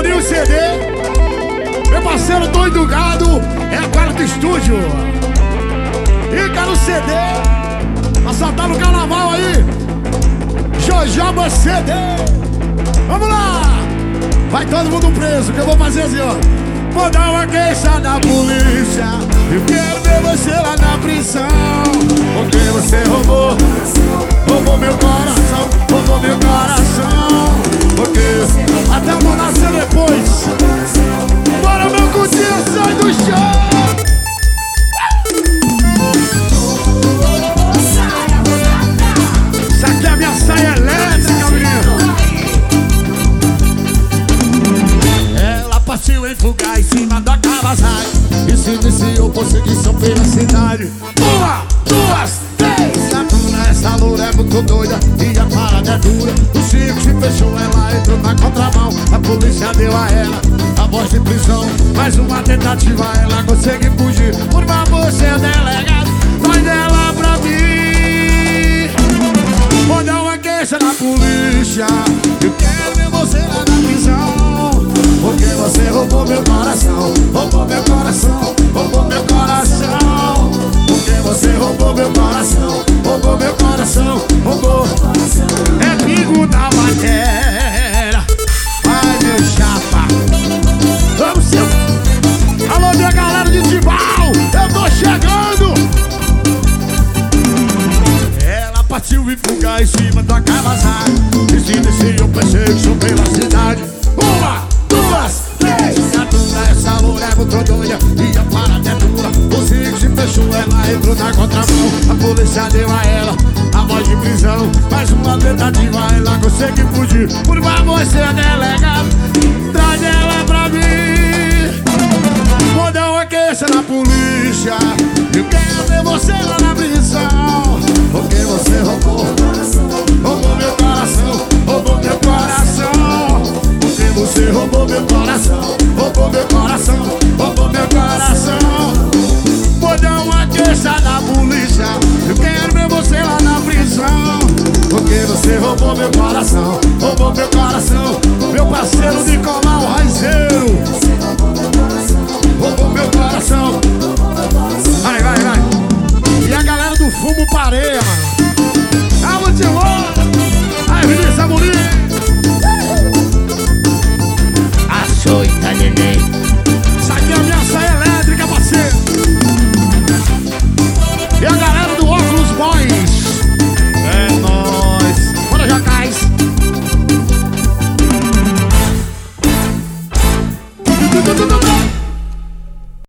Toninho CD, meu parceiro Doido Gado, é a Quarto Estúdio. Ícaro CD, assaltar no carnaval aí, Jojoba CD. Vamos lá! Vai todo mundo preso, que eu vou fazer assim, ó. Vou dar uma queixa na polícia, eu quero ver você lá na prisão. Porque você roubou meu coração, roubou meu coração. Porque até eu vou nascer depois. Bora, meu cutinho, sai do chão. Isso aqui é a minha saia elétrica, menino. Ela partiu em fuga em cima da Kawasaki e se iniciou perseguição pela cidade. Uma, duas, três. A dona, essa loura é muito doida e a parada é dura. O circo se fechou, ela entrou na contramão. A polícia deu a ela a voz de prisão. Mais uma tentativa, ela consegue fugir. Por favor, seu delegado, vai dela pra mim. Vou dar uma queixa na polícia, eu quero ver você lá na prisão. Porque você roubou meu coração, roubou meu coração, roubou meu coração. Porque você roubou meu coração, roubou meu coração, roubou. É bingo da matéria, ai meu chapa. Vamos seu. Alô minha galera de Tibau, eu tô chegando. Ela partiu e fuga em cima da Kawasaki e se iniciou perseguição pela cidade. Uma, duas, três. Essa loura é muito doida e a parada é dura. O circo se fechou, ela entrou na contramão. A polícia deu a ela a voz de prisão. Mais uma tentativa, ela consegue fugir. Por favor, seu delegado, traz ela pra mim. Vou dar uma queixa na polícia, eu quero ver você lá na prisão. Porque você roubou meu coração, roubou meu coração. Porque você roubou meu coração, roubou meu coração, roubou meu coração. Vou dar uma queixa na polícia, eu quero ver você lá na prisão. Porque você roubou meu coração, roubou meu coração. Meu parceiro Nicolau Raizeiro, roubou meu coração. Vai, vai, vai. E a galera do Fumo Pareia, mano.